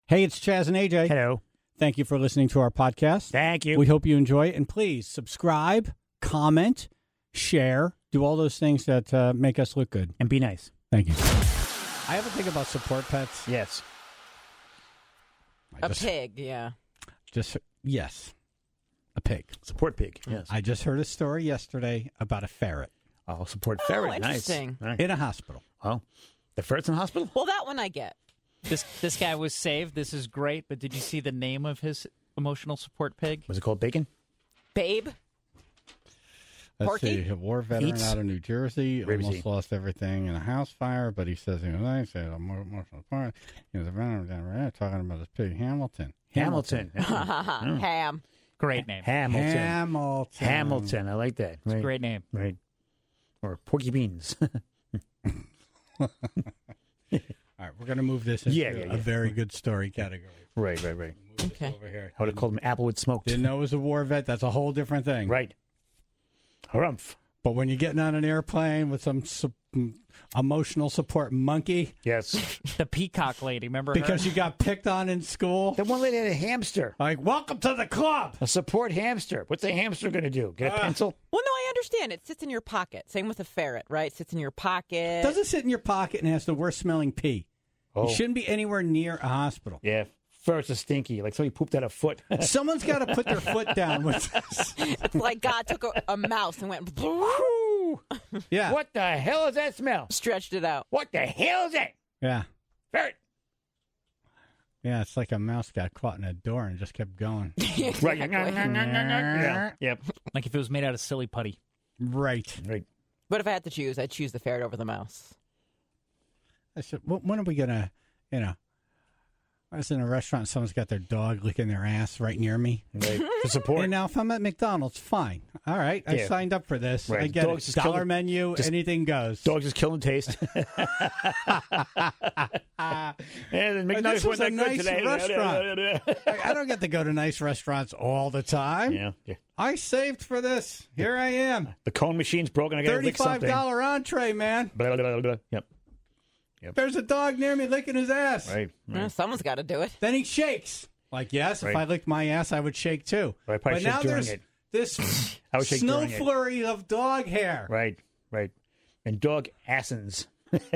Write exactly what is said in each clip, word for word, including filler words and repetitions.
Hey, it's Chaz and A J. Hello. Thank you for listening to our podcast. Thank you. We hope you enjoy it. And please subscribe, comment, share, do all those things that uh, make us look good. And be nice. Thank you. I have a thing about support pets. Yes. I A just, pig, yeah. Just yes, a pig. Support pig. Yes. I just heard a story yesterday about a ferret I'll support Oh, ferret. interesting. Nice. Right. in a hospital. Oh, the ferret's in the hospital? Well, that one I get. This this guy was saved. This is great. But did you see the name of his emotional support pig? Was it called bacon? Babe? Let's Porky? see, a war veteran Eats. out of New Jersey Ribsy. almost lost everything in a house fire, but he says he was nice. He had a more emotional part. He was a veteran down there talking about his pig, Hamilton. Hamilton. Ham. Great name. Hamilton. Hamilton. Hamilton. I like that. Right. Great name. Right. Or Porky Beans. All right, we're going to move this into Yeah, yeah, a yeah. very good story category. right, right, right. Move this Okay. over here. I would have called him Applewood Smoked. Didn't know it was a war vet. That's a whole different thing. Right. Harumph. But when you're getting on an airplane with some su- emotional support monkey Yes. The peacock lady. Remember because her? you got picked on in school, The one lady had a hamster. like, welcome to the club. A support hamster. What's a hamster going to do? Get a Uh, pencil? Well, no, I understand. It sits in your pocket. Same with a ferret, right? Sits in your pocket. Doesn't sit in your pocket and has the worst smelling pee. Oh. You shouldn't be anywhere near a hospital. Yeah. Ferrets are stinky. Like somebody pooped out a foot. Someone's got to put their foot down with this. It's like God took a, a mouse and went, Whew. Yeah. What the hell is that smell? stretched it out. What the hell is that? Yeah. Ferret. Yeah, it's like a mouse got caught in a door and just kept going. Right. Yeah. Yep. Like if it was made out of silly putty. Right. Right. But if I had to choose, I'd choose the ferret over the mouse. I said, "Wh- when are we going to, you know, I was in a restaurant and someone's got their dog licking their ass right near me. Right. To support. And now if I'm at McDonald's, fine. All right. I Yeah. signed up for this. Right. I get Dogs it. just Dollar kill the- menu, just- anything goes. Dogs just killing taste. Yeah, the But McNuggets this was weren't a that good nice today. restaurant. I, I don't get to go to nice restaurants all the time. Yeah. Yeah. I saved for this. Here I am. The cone machine's broken. I got to lick thirty-five something. dollars entree, man. Blah, blah, blah, blah. Yep. There's a dog near me licking his ass. Right. Eh, right. someone's got to do it. Then he shakes. Like, yes, if Right. I licked my ass, I would shake too. Right, probably But shake now during there's it. this I would shake snow during it. flurry of dog hair. Right. Right. And dog assins.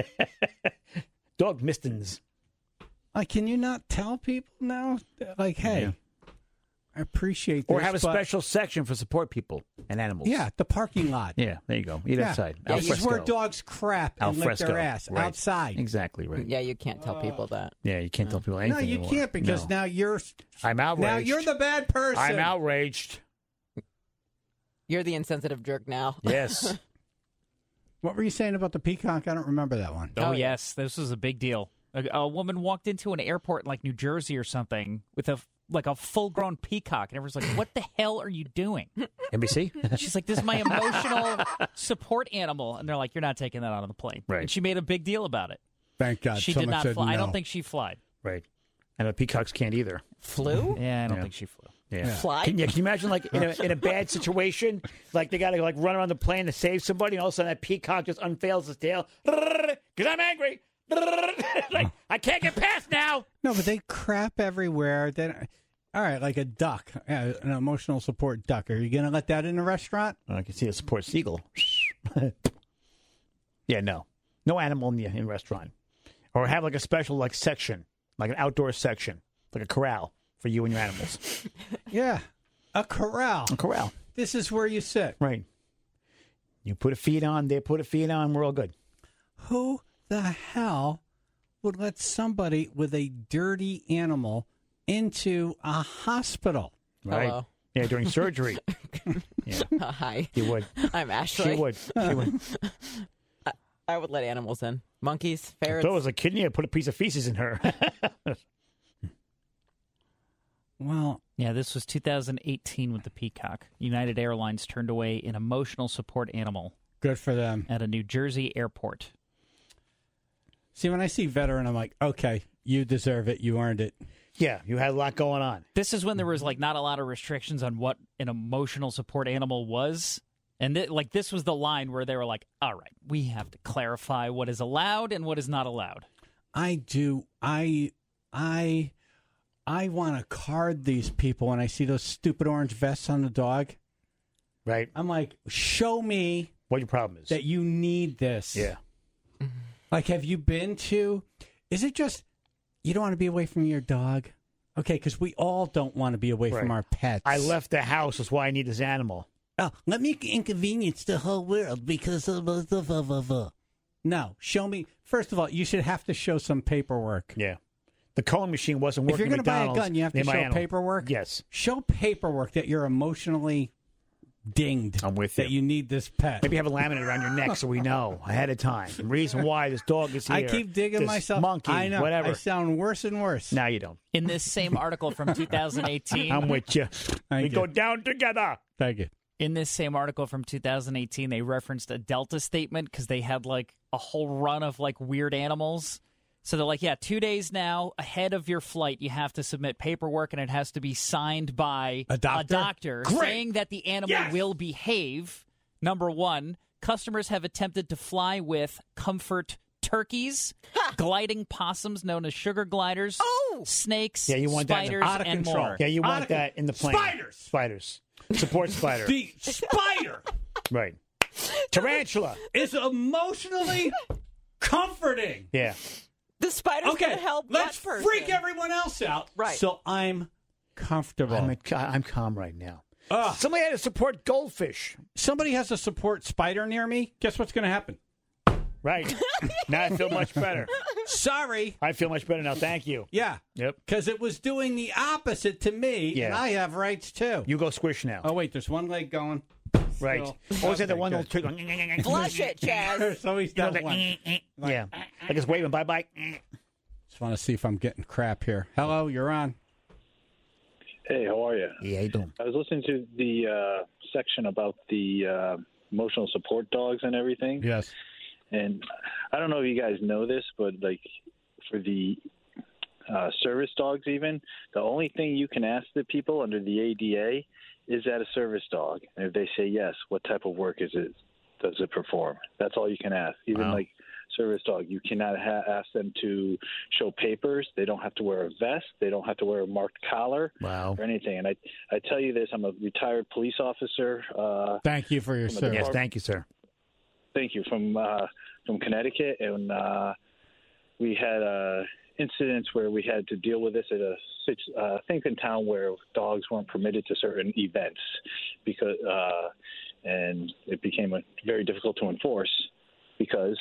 Dog mistins. Like, can you not tell people now? Like, hey, Yeah. I appreciate this. Or have a but- special section for support people and animals. Yeah, the parking lot. Yeah, there you go. Eat Yeah. outside. Yeah, Al This is fresco. where dogs crap and Al lick fresco. their ass Right. outside. Exactly right. Yeah, you can't tell people that. Yeah, you can't tell people No, anything you anymore. can't because No. now you're I'm outraged. now you're the bad person. I'm outraged. You're the insensitive jerk now. Yes. What were you saying about the peacock? I don't remember that one. Oh, Oh, yeah. yes. This was a big deal. A, a woman walked into an airport in like New Jersey or something with a like a full-grown peacock. And everyone's like, what the hell are you doing? N B C? She's like, this is my emotional support animal. And they're like, you're not taking that out on the plane. Right. And she made a big deal about it. Thank God. She Someone did not said fly. no. I don't think she flied. Right. And the peacocks can't either. Flu? Yeah, I don't Yeah. think she flew. Yeah. Fly? Can, yeah, can you imagine, like, in a, in a bad situation, like, they got to, like, run around the plane to save somebody, and all of a sudden that peacock just unveils his tail, because I'm angry. Like, I can't get past now. No, but they crap everywhere. Then, all right, like a duck, yeah, an emotional support duck. Are you going to let that in a restaurant? I can see a support seagull. Yeah, no. No animal in the in restaurant. Or have, like, a special, like, section, like an outdoor section, like a corral for you and your animals. Yeah, a corral. A corral. This is where you sit. Right. You put a feed on, they put a feed on, we're all good. Who the hell would let somebody with a dirty animal into a hospital? Right. Hello. Yeah, during surgery. Yeah, Hi. you would. I'm Ashley. She would. She would. I would let animals in. Monkeys, If ferrets. there was a kidney, I'd put a piece of feces in her. Well, Yeah, this was two thousand eighteen with the peacock. United Airlines turned away an emotional support animal good for them. at a New Jersey airport. See, when I see veteran, I'm like, okay, you deserve it. You earned it. Yeah, you had a lot going on. This is when there was like not a lot of restrictions on what an emotional support animal was. And th- like this was the line where they were like, all right, we have to clarify what is allowed and what is not allowed. I do. I, I I want to card these people when I see those stupid orange vests on the dog. Right. I'm like, show me what your problem is. that you need this. Yeah. Like, have you been to, is it just, you don't want to be away from your dog? Okay, because we all don't want to be away Right. from our pets. I left the house. That's why I need this animal. Oh, let me inconvenience the whole world because of the, the, the, the, the. No, show me. First of all, you should have to show some paperwork. Yeah. The Cohen machine wasn't If working. you're going to buy a McDonald's, gun, you have to named my show animal. paperwork. Yes. Show paperwork that you're emotionally dinged. I'm with that you. you need this pet. Maybe have a laminate around your neck so we know ahead of time. The reason why this dog is here. I keep digging this myself. Monkey, I know. whatever. I sound worse and worse. Now you don't. In this same article from two thousand eighteen, I'm with you. we you. go down together. Thank you. in this same article from two thousand eighteen, they referenced a Delta statement because they had like a whole run of like weird animals. So they're like, yeah, two days now ahead of your flight, you have to submit paperwork, and it has to be signed by A doctor? doctor Great. saying that the animal Yes. will behave. Number one, customers have attempted to fly with Comfort turkeys, gliding possums known as sugar gliders, Oh! snakes, Yeah, you want that in the- spiders, out of and control. more. Yeah, you Out want of that in the plane. Spiders! Spiders. Support spider. The spider Right. Tarantula. is emotionally comforting. Yeah. The spider's Okay, going to help let's that person. freak everyone else out. Right. So I'm comfortable. I'm, a, I'm calm right now. Ugh. Somebody had to support goldfish. Somebody has a support spider near me. Guess what's going to happen? Right. Now I feel much better. Sorry. I feel much better now. Thank you. Yeah. Yep. Because it was doing the opposite to me, Yeah. and I have rights too. You go squish now. Oh, wait, there's one leg going. right. still. Always had the Okay, one good. little trick. going, Flush it, Chaz. so he's You know, done like, one. yeah. Like it's waving bye bye. Just want to see if I'm getting crap here. Hello, you're on. Hey, how are you? Yeah, you doing? I was listening to the uh, section about the uh, emotional support dogs and everything, Yes. and I don't know if you guys know this, but like for the uh, service dogs, even the only thing you can ask the people under the A D A is that a service dog, and if they say yes, what type of work is it? Does it perform? That's all you can ask. Even Wow. like service dog, you cannot ha- ask them to show papers. They don't have to wear a vest. They don't have to wear a marked collar. Wow. Or anything. And I, I tell you this, I'm a retired police officer. Uh, Thank you for your From the service. Yes, thank you, sir. thank you from uh, from Connecticut, and uh, we had uh, incidents where we had to deal with this at a uh, things in town where dogs weren't permitted to certain events because, uh, and it became a, very difficult to enforce because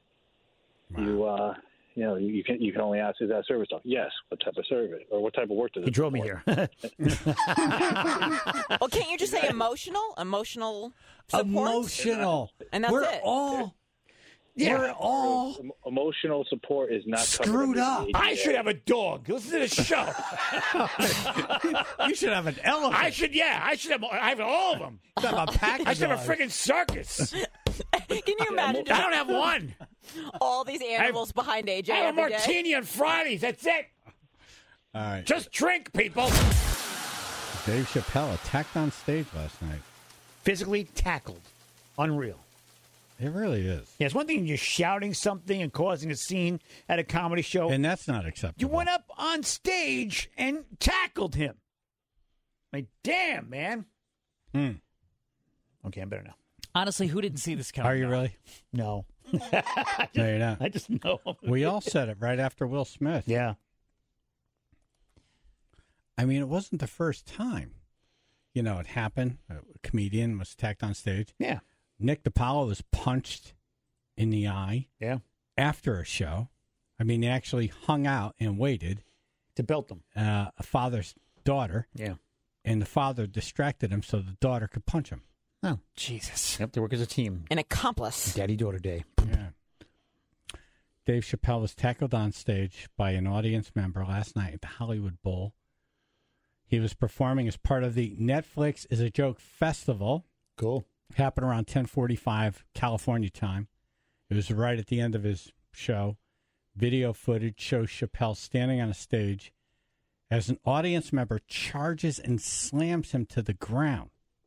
you. Uh, You know, you can you can only ask, is that a service dog? Yes. What type of service or what type of work does it? He drove me perform? here. Well, can't you just say emotional? Emotional support? Emotional. And that's We're it. all, Yeah. we're all Em- emotional support is not covered screwed under up. the A D A. I should have a dog. Listen to the show. You should have an elephant. I should, yeah. I should have. I have all of them. have a pack I of should have a dogs. friggin' circus. Can you imagine I just don't have one. all these animals behind A J I have a every day? martini on Fridays. That's it. All right. Just drink, people. Dave Chappelle attacked on stage last night. Physically tackled. Unreal. It really is. Yeah, it's one thing you're shouting something and causing a scene at a comedy show. And that's not acceptable. You went up on stage and tackled him. Like, damn, man. Hmm. Okay, I'm better now. Honestly, who didn't see this coming? Are you really? No. No, you're not. I just know. We all said it right after Will Smith. Yeah. I mean, it wasn't the first time. You know, it happened. A comedian was attacked on stage. Yeah. Nick DiPaolo was punched in the eye Yeah. after a show. I mean, he actually hung out and waited. To belt them. Uh, a father's daughter, Yeah. and the father distracted him so the daughter could punch him. Oh. Jesus. Yep, they work as a team. An accomplice. Daddy-daughter day. Yeah. Dave Chappelle was tackled on stage by an audience member last night at the Hollywood Bowl. He was performing as part of the Netflix is a Joke Festival. Cool. Happened around ten forty-five California time. It was right at the end of his show. Video footage shows Chappelle standing on a stage as an audience member charges and slams him to the ground.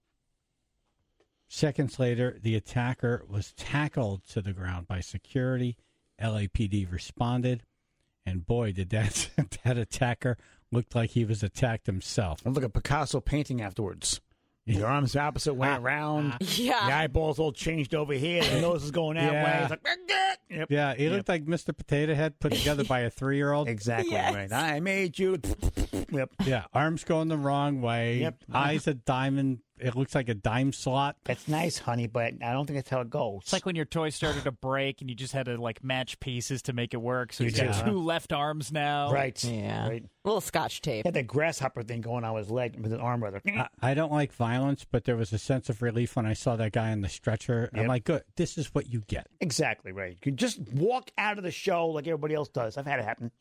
Seconds later, the attacker was tackled to the ground by security. L A P D responded, and boy, did that, that attacker looked like he was attacked himself. It looked like a Picasso painting afterwards. The arms opposite went around. Yeah. The eyeballs all changed over here. The nose is going that Yeah. way. It's like, yep. Yeah, he looked like Mister Potato Head put together by a three-year-old. Exactly Yes. right. I made you. Yep. Yeah, arms going the wrong way. Yep. Eyes a diamond. It looks like a dime slot. That's nice, honey, but I don't think that's how it goes. It's like when your toy started to break and you just had to like match pieces to make it work. So You he's got do, huh? two left arms now. right. Yeah. Right. A little scotch tape. He had that grasshopper thing going on with his leg, with his arm, rather. I, I don't like violence, but there was a sense of relief when I saw that guy on the stretcher. I'm Yep. like, good, this is what you get. Exactly right. You can just walk out of the show like everybody else does. I've had it happen.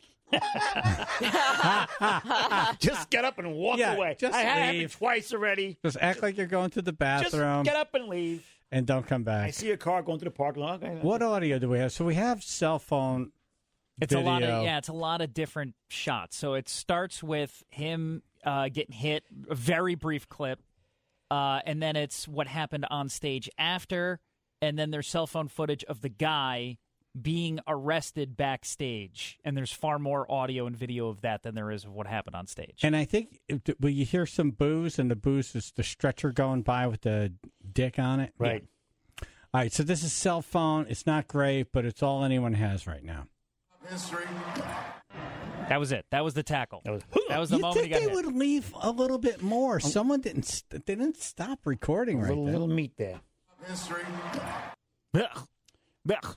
Just get up and walk Yeah, away. just I had it happen leave. twice already. Just act like you're going to the Just bathroom get up and leave. and don't come I back. see a car going to the parking lot. Okay. What audio do we have? So we have cell phone It's video. a lot of yeah, it's a lot of different shots. So it starts with him uh, getting hit, a very brief clip, uh, and then it's what happened on stage after, and then there's cell phone footage of the guy being arrested backstage, and there's far more audio and video of that than there is of what happened on stage. And I think, will you hear some boos, and the boos is the stretcher going by with the dick on it? Right. Yeah. All right, so this is cell phone. It's not great, but it's all anyone has right now. History. That was it. That was the tackle. That was- That was the you moment think he got they hit. would leave a little bit more? Someone didn't. St- they didn't stop recording A right little, there. little meat there. History. Blech. Blech.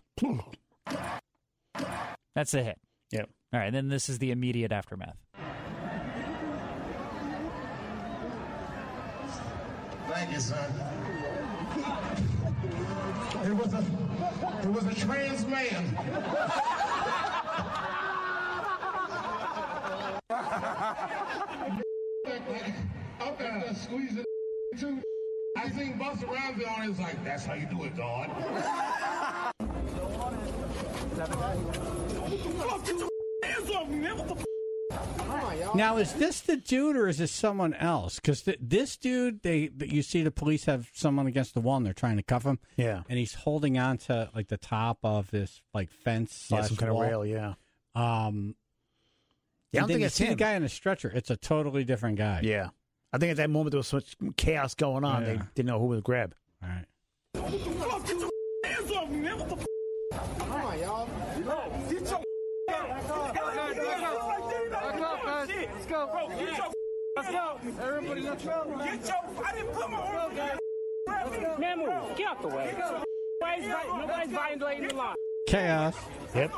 That's a hit. Yep. All right, then this is the immediate aftermath. Thank you, son. It was a, it was a trans man. Okay, just squeeze it too. I think Busta Rhymes on it was like, that's how you do it, dog. Now, is this the dude or is this someone else? Because th- this dude, they you see the police have someone against the wall and they're trying to cuff him. Yeah. And he's holding on to like the top of this like fence Yeah, slash some kind wall. of rail, yeah. Um, Yeah, I don't and then think you it's see him. the guy on a stretcher. It's a totally different guy. Yeah. I think at that moment there was so much chaos going on, they Yeah. didn't know who was grab. All right. Man, move. Get out the way. Nobody's, nobody's violating the law. Chaos. Yep.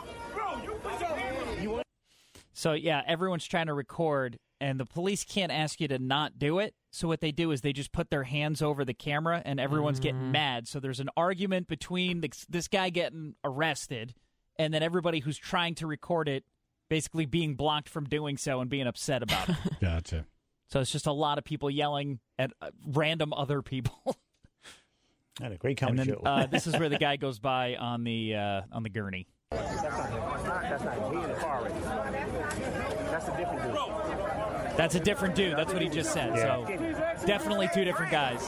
So, yeah, everyone's trying to record, and the police can't ask you to not do it. So what they do is they just put their hands over the camera, and everyone's getting mad. So there's an argument between this, this guy getting arrested and then everybody who's trying to record it basically being blocked from doing so and being upset about it. Gotcha. So it's just a lot of people yelling at uh, random other people. Had a great And comedy then show. uh, this is where the guy goes by on the uh, on the gurney. That's not he in the car already. That's a different dude. That's a different dude. That's what he just said. So definitely two different guys.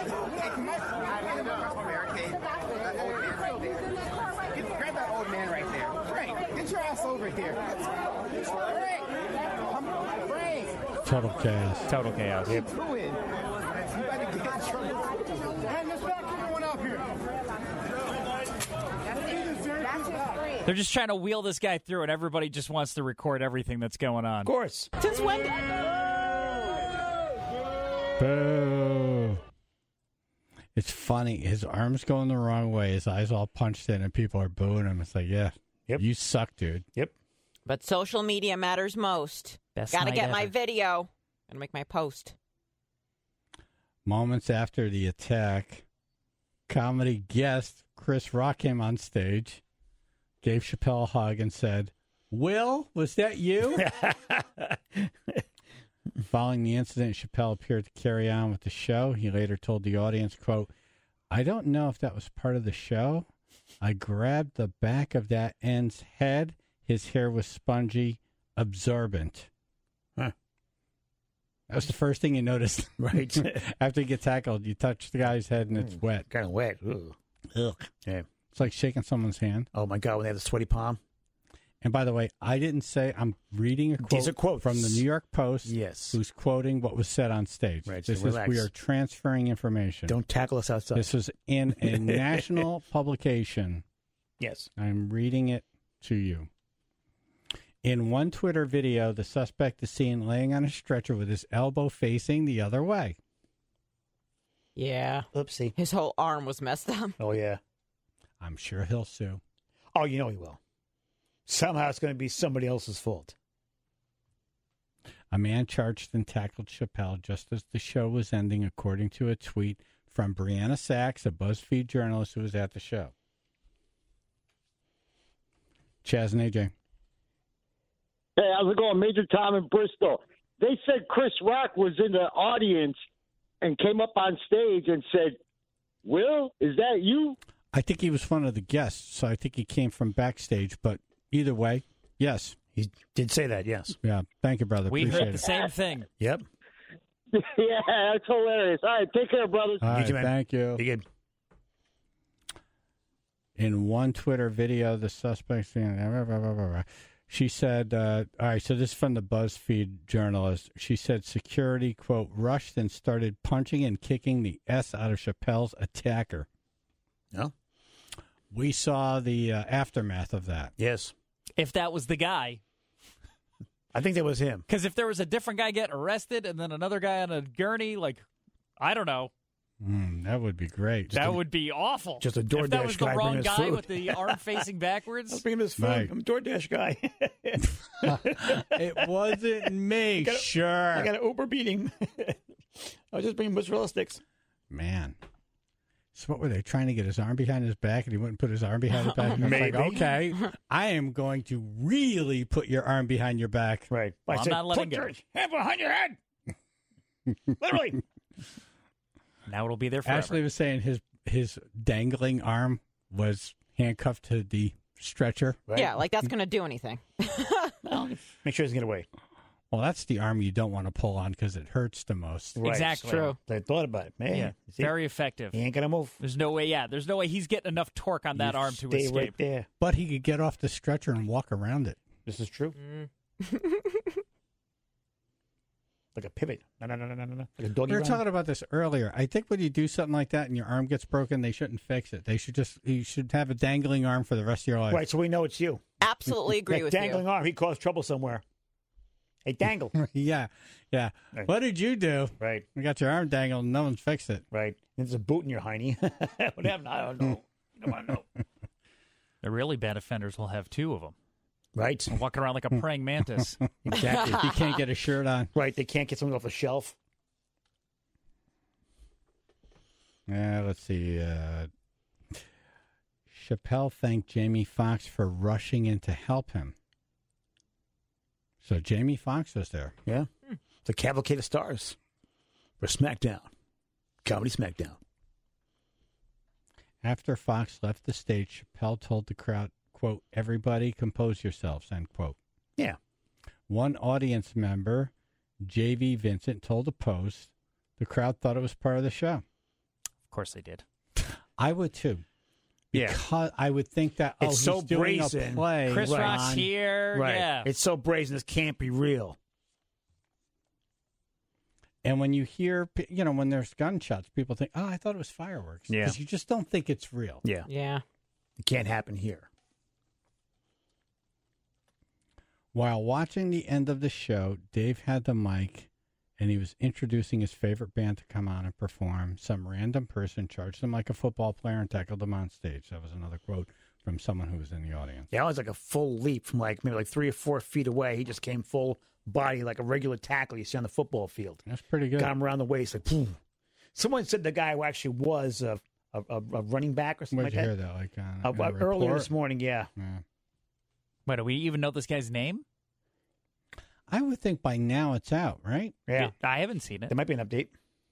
Grab that old man right there. Frank, get your ass over here. Frank, come on, Frank. Total chaos. Total chaos. Yep. You better get in trouble. Hand this back, everyone up here. They're just trying to wheel this guy through, and everybody just wants to record everything that's going on. Of course. Since when? Boo. It's funny. His arms going the wrong way. His eyes all punched in, and people are booing him. It's like, yeah, Yep. you suck, dude. Yep. But social media matters most. Best Gotta night get my ever. video. Gotta make my post. Moments after the attack, comedy guest Chris Rock came on stage, gave Chappelle a hug, and said, "Will, was that you?" Following the incident, Chappelle appeared to carry on with the show. He later told the audience, quote, "I don't know if that was part of the show. I grabbed the back of that end's head. His hair was spongy, absorbent." Huh. That was the first thing you noticed. Right. After you get tackled, you touch the guy's head and it's wet. Kind of wet. Ugh. Ugh. Yeah. It's like shaking someone's hand. Oh, my God, when they had the sweaty palm. And by the way, I didn't say, I'm reading a quote These are quotes. from the New York Post. Yes. Who's quoting what was said on stage. Right, This so is, relax. we are transferring information. Don't tackle us outside. This is in a national publication. Yes. I'm reading it to you. In one Twitter video, the suspect is seen laying on a stretcher with his elbow facing the other way. Yeah. Oopsie. His whole arm was messed up. Oh, yeah. I'm sure he'll sue. Oh, you know he will. Somehow it's going to be somebody else's fault. A man charged and tackled Chappelle just as the show was ending, according to a tweet from Brianna Sachs, a BuzzFeed journalist who was at the show. Chaz and A J. Hey, how's it going? Major Tom in Bristol. They said Chris Rock was in the audience and came up on stage and said, Will, is that you? I think he was one of the guests, so I think he came from backstage. But either way, yes. He did say that, yes. Yeah. Thank you, brother. We Appreciate heard the it. same thing. Yep. Yeah, that's hilarious. All right, take care, brothers. All right, too, man. thank you. Be good. In one Twitter video, the suspect, she said, uh, all right, so this is from the BuzzFeed journalist. She said security, quote, rushed and started punching and kicking the S out of Chappelle's attacker. No? We saw the uh, aftermath of that. Yes. If that was the guy. I think that was him. Because if there was a different guy getting arrested and then another guy on a gurney, like, I don't know. Mm, that would be great. That would be awful. Just a DoorDash If that was the guy wrong bringing us guy food. with the arm facing backwards. Let's bring him his food. Right. I'm a DoorDash guy. It wasn't me, got a- sure. I got an Uber beating. I was just bringing mozzarella sticks. Man. So what were they trying to get his arm behind his back, and he wouldn't put his arm behind his back? And I was like, Maybe. okay, I am going to really put your arm behind your back. Right. Well, I I'm said, not letting put go. your hand behind your head. Literally. Now it'll be there forever. Ashley was saying his his dangling arm was handcuffed to the stretcher. Right. Yeah, like that's going to do anything. Make sure he doesn't get away. Well, that's the arm you don't want to pull on because it hurts the most. Right. Exactly. True. I thought about it. Man, Yeah, see, very effective. he ain't going to move. There's no way, yeah, there's no way he's getting enough torque on that You arm to stay escape. right there. But he could get off the stretcher and walk around it. This is true. Like a pivot. No, no, no, no, no, no. Like a doggy We were run. talking about this earlier. I think when you do something like that and your arm gets broken, they shouldn't fix it. They should just you should have a dangling arm for the rest of your life. Right, so we know it's you. Absolutely agree That with dangling you. arm, he caused trouble somewhere. Hey, dangle. yeah, yeah. Right. What did you do? Right, You got your arm dangled and no one's fixed it. right. There's a boot in your hiney. What happened? I don't know. I don't want to know. The really bad offenders will have two of them. Right, Walking around like a praying mantis. exactly. You can't get a shirt on. Right, they can't get something off the shelf. Yeah, let's see. Uh, Chappelle thanked Jamie Foxx for rushing in to help him. So Jamie Foxx was there. Yeah. It's a cavalcade of stars for SmackDown. Comedy SmackDown. After Fox left the stage, Chappelle told the crowd, quote, everybody compose yourselves, end quote. Yeah. One audience member, J V Vincent, told the Post the crowd thought it was part of the show. Of course they did. I would too. Yeah. Because I would think that, oh, It's he's so doing brazen. a play. Chris Right. Rock's here. Right. Yeah. It's so brazen, this can't be real. And when you hear, you know, when there's gunshots, people think, oh, I thought it was fireworks. Yeah. Because you just don't think it's real. Yeah. Yeah. It can't happen here. While watching the end of the show, Dave had the mic and he was introducing his favorite band to come on and perform. Some random person charged him like a football player and tackled him on stage. That was another quote from someone who was in the audience. Yeah, it was like a full leap from like maybe like three or four feet away. He just came full body like a regular tackle you see on the football field. That's pretty good. Got him around the waist like boom. Someone said the guy who actually was a, a, a, a running back or something Where'd like you that. hear that? Like on, Uh, in a uh, earlier report? this morning, yeah. Yeah. Wait, do we even know this guy's name? I would think by now it's out, right? Yeah. I haven't seen it. There might be an update.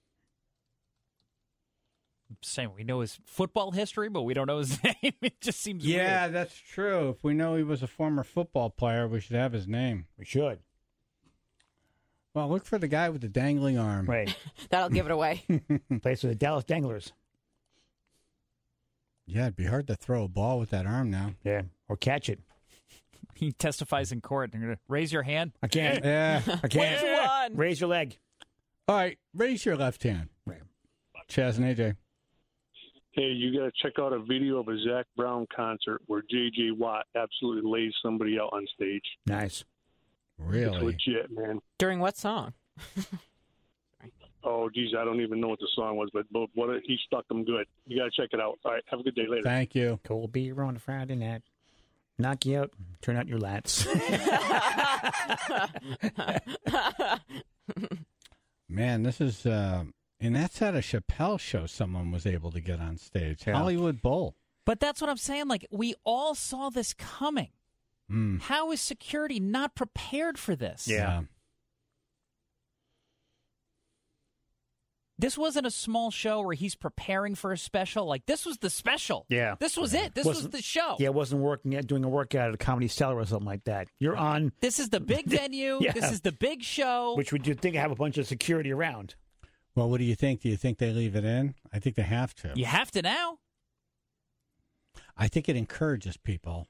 I'm saying we know his football history, but we don't know his name. It just seems Yeah, weird. that's true. If we know he was a former football player, we should have his name. We should. Well, look for the guy with the dangling arm. Right. That'll give it away. Plays for the Dallas Danglers. Yeah, it'd be hard to throw a ball with that arm now. Yeah. Or catch it. He testifies in court. They're going to raise your hand. I can't. Yeah. I can't. Which one? Raise your leg. All right, raise your left hand. Chaz and A J. Hey, you got to check out a video of a Zach Brown concert where J J Watt absolutely lays somebody out on stage. Nice. It's Really? legit, man. During what song? Oh, geez, I don't even know what the song was, but, but what a, he stuck them good. You got to check it out. All right, have a good day later. Thank you. Cold beer on a Friday night. Knock you out. Turn out your lats. Man, this is, uh, and that's at a Chappelle show someone was able to get on stage. Yeah. Hollywood Bowl. But that's what I'm saying. Like, we all saw this coming. Mm. How is security not prepared for this? Yeah. This wasn't a small show where he's preparing for a special. Like, this was the special. Yeah. This was it. This was Wasn't- the show. Yeah, wasn't working yet, doing a workout at a Comedy Cellar or something like that. You're on, This is the big venue. Yeah. This is the big show. which would you think have a bunch of security around? Well, what do you think? Do you think they leave it in? I think they have to. You have to now. I think it encourages people.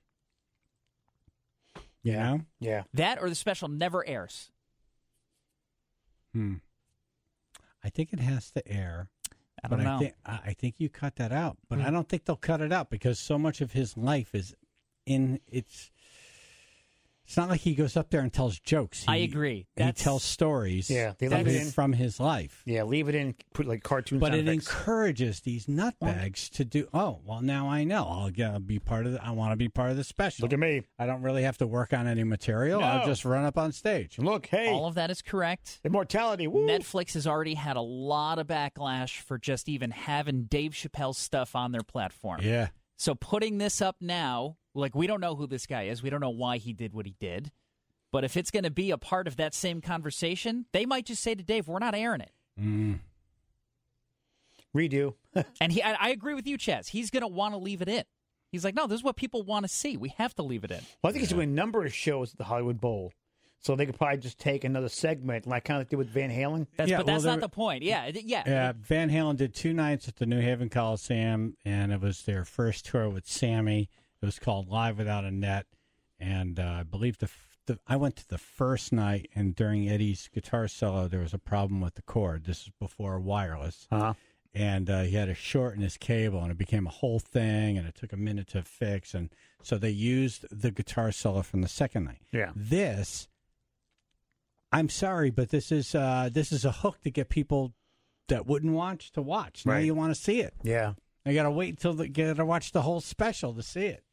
You know? Yeah. That or the special never airs. Hmm. I think it has to air. I don't but know. I think I I think you cut that out, but Hmm. I don't think they'll cut it out because so much of his life is in it's. It's not like he goes up there and tells jokes. He, I agree. He That's- tells stories. Yeah, they from, leave it his, in. from his life. Yeah, leave it in, put like cartoon But sound it effects. encourages these nutbags to do. Oh, well, now I know. I'll get, I'll be part of. The, I want to be part of the special. Look at me. I don't really have to work on any material. No. I'll just run up on stage. Look, hey, All of that is correct. immortality. Woo. Netflix has already had a lot of backlash for just even having Dave Chappelle's stuff on their platform. Yeah. So putting this up now, like, we don't know who this guy is. We don't know why he did what he did. But if it's going to be a part of that same conversation, they might just say to Dave, we're not airing it. Mm. Redo. And he, I, I agree with you, Chaz. He's going to want to leave it in. He's like, no, this is what people want to see. We have to leave it in. Well, I think he's doing a number of shows at the Hollywood Bowl. So they could probably just take another segment, like kind of like they did with Van Halen. That's, Yeah, but well, that's there- not the point. Yeah, it- yeah. Yeah, Van Halen did two nights at the New Haven Coliseum, and it was their first tour with Sammy. It was called Live Without a Net, and uh, I believe the, the I went to the first night, and during Eddie's guitar solo, there was a problem with the cord. This is before wireless, Uh-huh. and uh, he had to shorten his cable, and it became a whole thing, and it took a minute to fix, and so they used the guitar solo from the second night. Yeah. This, I'm sorry, but this is uh, this is a hook to get people that wouldn't watch to watch. Now Right. you want to see it. Yeah. I got to wait until they got to watch the whole special to see it.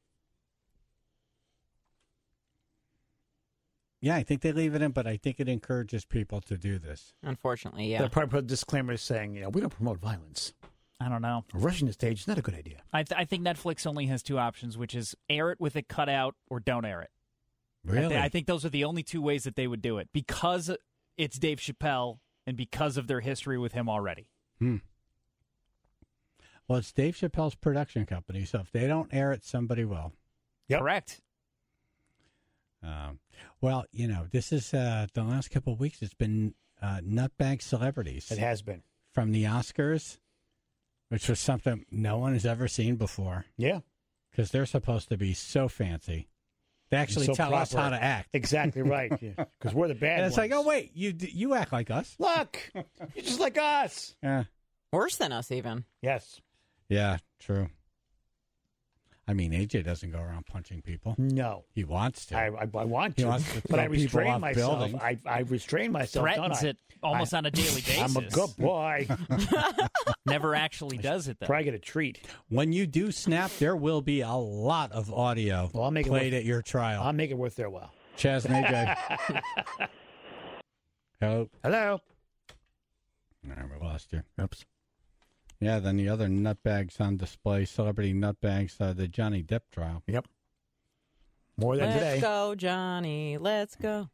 Yeah, I think they leave it in, but I think it encourages people to do this. Unfortunately, They'll yeah. probably put a disclaimer saying, you know, we don't promote violence. I don't know. Rushing the stage is not a good idea. I, th- I think Netflix only has two options, which is air it with it cut out or don't air it. I, Really? th- I think those are the only two ways that they would do it because it's Dave Chappelle and because of their history with him already. Hmm. Well, it's Dave Chappelle's production company, so if they don't air it, somebody will. Yep. Correct. Um, well, you know, this is uh, the last couple of weeks. It's been uh, nutbag celebrities It has been. from the Oscars, which was something no one has ever seen before Yeah. because they're supposed to be so fancy. They actually So tell us proper. how to act. Exactly right. Because we're the bad And it's ones. like, oh wait, you you act like us. Look, you're just like us. Yeah, Worse than us, even. Yes. yeah, true. I mean, A J doesn't go around punching people. No. He wants to. I, I, I want He to, wants to but I throw people restrain off myself. buildings. I, I restrain myself. don't Threatens I? it almost I- on a daily basis. I'm a good boy. Never actually does it, though. Probably get a treat. When you do snap, there will be a lot of audio Well, I'll make it played worth- at your trial. I'll make it worth their while. Chaz and A J. Hello. Hello. All right, we lost you. Oops. Yeah, then the other nutbags on display, celebrity nutbags, uh, the Johnny Depp trial. Yep. More than Let's today. go, Johnny. Let's go.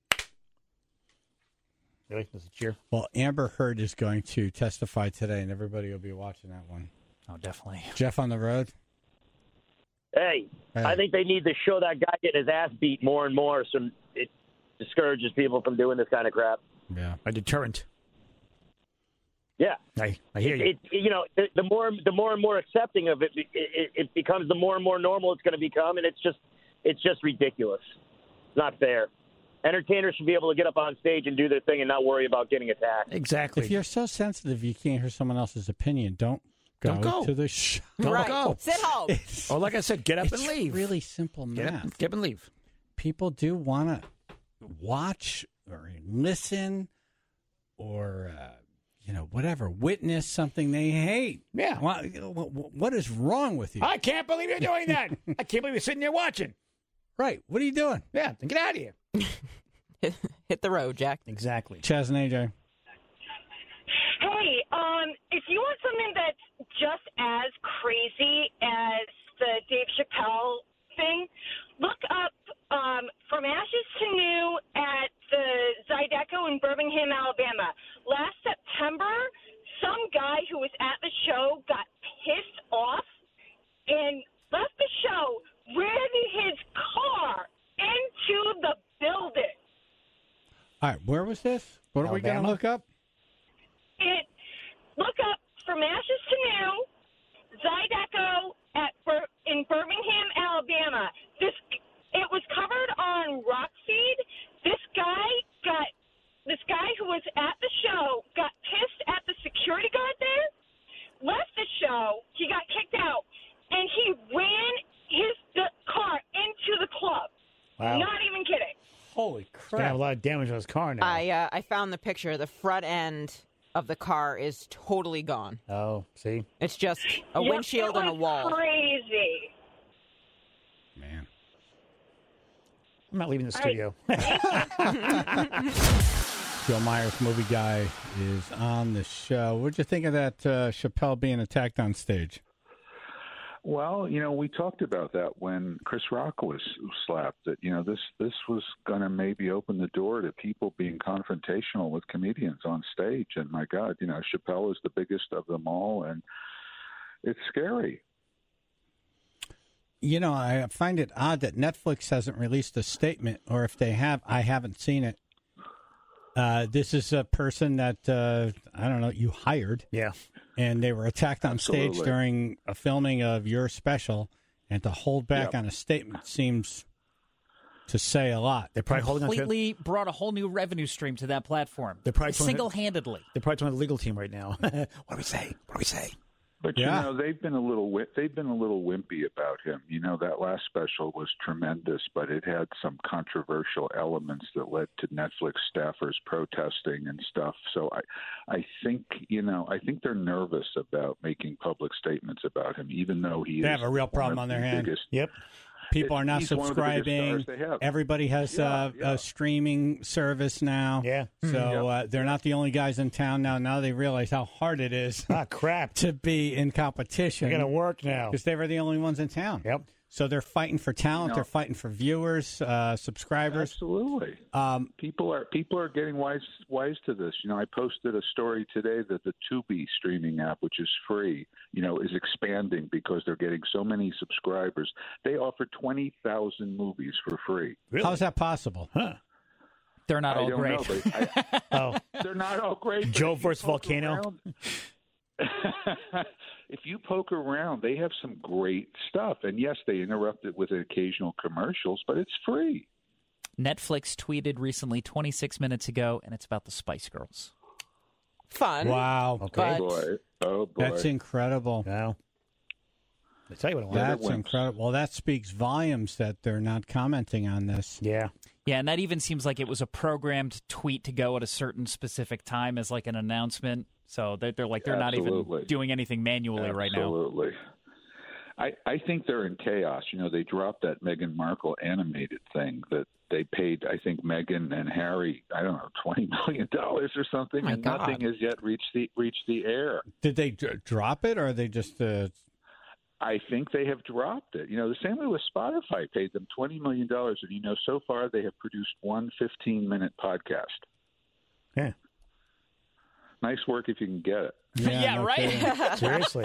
Really? Does it cheer? Well, Amber Heard is going to testify today, and everybody will be watching that one. Oh, definitely. Jeff on the road? Hey, Hey. I think they need to show that guy getting his ass beat more and more, so it discourages people from doing this kind of crap. Yeah. A deterrent. Yeah, I, I hear you. it, it, you know, the, the more the more and more accepting of it, it, it, it becomes the more and more normal it's going to become, and it's just It's just ridiculous. It's not fair. Entertainers should be able to get up on stage and do their thing and not worry about getting attacked. Exactly. If you're so sensitive you can't hear someone else's opinion, don't go, Don't go. to the show. Don't right. go. Sit home. It's, Or like I said, get up it's and leave. really simple Get math. up, get up and leave. People do want to watch or listen or, uh, you know, whatever, witness something they hate. Yeah. Why- What, what is wrong with you? I can't believe you're doing that. I can't believe you're sitting there watching. Right. What are you doing? Yeah, then get out of here. hit, hit the road, Jack. Exactly. Chaz and A J. Hey, um, if you want something that's just as crazy as the Dave Chappelle thing, look up um, From Ashes to New at the Zydeco in Birmingham, Alabama. Last September, some guy who was at the show got pissed off and left the show, ran his car into the building. All right. Where was this? What are we going to Alabama? look up? It look up From Ashes to New, Zydeco at Bir- in Birmingham, Alabama. This it was covered on Rockfeed. This guy got this guy who was at the show got pissed at the security guard there, left the show. He got kicked out, and he ran his the car into the club. Wow. Not even kidding. Holy He's crap. gonna have a lot of damage on his car now. I uh, I found the picture. The front end of the car is totally gone. Oh, see? It's just a Yep, windshield it and a was wall. Crazy. Man. I'm not leaving the studio. Joe Myers, movie guy, is on the show. What'd you think of that uh, Chappelle being attacked on stage? Well, you know, we talked about that when Chris Rock was slapped. That you know, this this was going to maybe open the door to people being confrontational with comedians on stage. And my God, you know, Chappelle is the biggest of them all, and it's scary. You know, I find it odd that Netflix hasn't released a statement, or if they have, I haven't seen it. Uh, this is a person that, uh, I don't know, you hired. Yeah. And they were attacked on Absolutely. stage during a filming of your special, and to hold back Yep. on a statement seems to say a lot. They're probably holding on to Completely brought a whole new revenue stream to that platform. They're probably trying to- single-handedly. They're probably on the legal team right now. What do we say? What do we say? But Yeah. you know, they've been a little wi- they've been a little wimpy about him. You know, that last special was tremendous, but it had some controversial elements that led to Netflix staffers protesting and stuff. So I, I think you know, I think they're nervous about making public statements about him, even though he They is have a real one problem of on their the hand. biggest- Yep. People are not He's one of the biggest subscribing. stars they have. Everybody has Yeah, uh, yeah. a streaming service now. Yeah. So uh, they're not the only guys in town now. Now they realize how hard it is Ah, crap. to be in competition. They're going to work now. because they were the only ones in town. Yep. So they're fighting for talent. No. They're fighting for viewers, uh, subscribers. Absolutely. Um, People are people are getting wise wise to this. You know, I posted a story today that the Tubi streaming app, which is free, you know, is expanding because they're getting so many subscribers. They offer twenty thousand movies for free. Really? How's that possible? Huh. They're not I all don't great. know, but I, Oh, they're not all great. but Joe if you versus poke Volcano? around- if you poke around, they have some great stuff. And yes, they interrupt it with occasional commercials, but it's free. Netflix tweeted recently, twenty-six minutes ago, and it's about the Spice Girls. Fun. Wow. Okay. But Boy, oh boy. That's incredible. Wow. I tell you what I want. That's wimps. incredible. Well, that speaks volumes that they're not commenting on this. Yeah. Yeah, and that even seems like it was a programmed tweet to go at a certain specific time as like an announcement. So they're, they're like they're not Absolutely. even doing anything manually right now. Absolutely. I, I think they're in chaos. You know, they dropped that Meghan Markle animated thing that they paid, I think, Meghan and Harry, I don't know, twenty million dollars or something, Oh my and God. nothing has yet reached the reached the air. Did they d- drop it, or are they just? Uh, I think they have dropped it. You know, the same way with Spotify, paid them twenty million dollars, and, you know, so far they have produced one fifteen-minute podcast. Yeah. Nice work if you can get it. Yeah, no right? kidding. Seriously.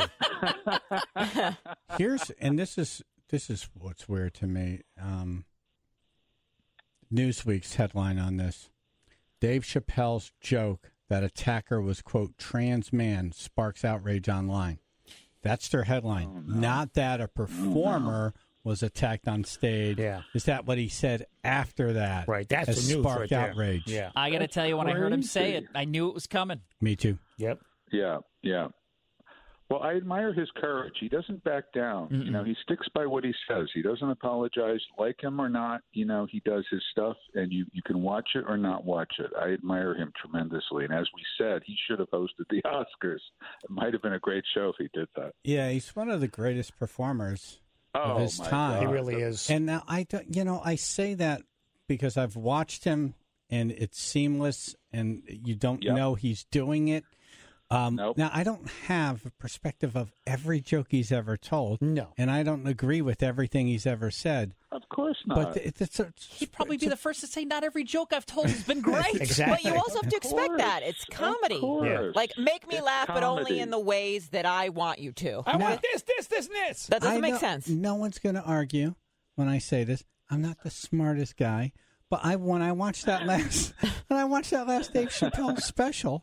Here's and this is this is what's weird to me. Um, Newsweek's headline on this: Dave Chappelle's joke that attacker was quote trans man sparks outrage online. That's their headline. Oh, no. Not that a performer Oh, was attacked on stage. Yeah. Is that what he said after that? Right, that's has the news sparked right there. outrage. Yeah. I got to tell you, when I heard him say it, crazy. I knew it was coming. Me too. Yep. Yeah, yeah. Well, I admire his courage. He doesn't back down. Mm-mm. You know, he sticks by what he says. He doesn't apologize. Like him or not, you know, he does his stuff, and you, you can watch it or not watch it. I admire him tremendously. And as we said, he should have hosted the Oscars. It might have been a great show if he did that. Yeah, he's one of the greatest performers Oh, of his my time. He God. really is. And now I don't, you know, I say that because I've watched him and it's seamless and you don't Yep. know he's doing it. Um, Nope. Now, I don't have a perspective of every joke he's ever told. No. And I don't agree with everything he's ever said. Of course not. But it, it's a, He'd probably be it's a- the first to say, not every joke I've told has been great. Exactly. But you also have to expect course. that. It's comedy. Of course. Yeah. Like, make me It's laugh, but only comedy. in the ways that I want you to. I Now- want this, this, this, and this. That doesn't I make know- sense. No one's going to argue when I say this. I'm not the smartest guy, but I when I watched that last when I watched that last Dave Chappelle special,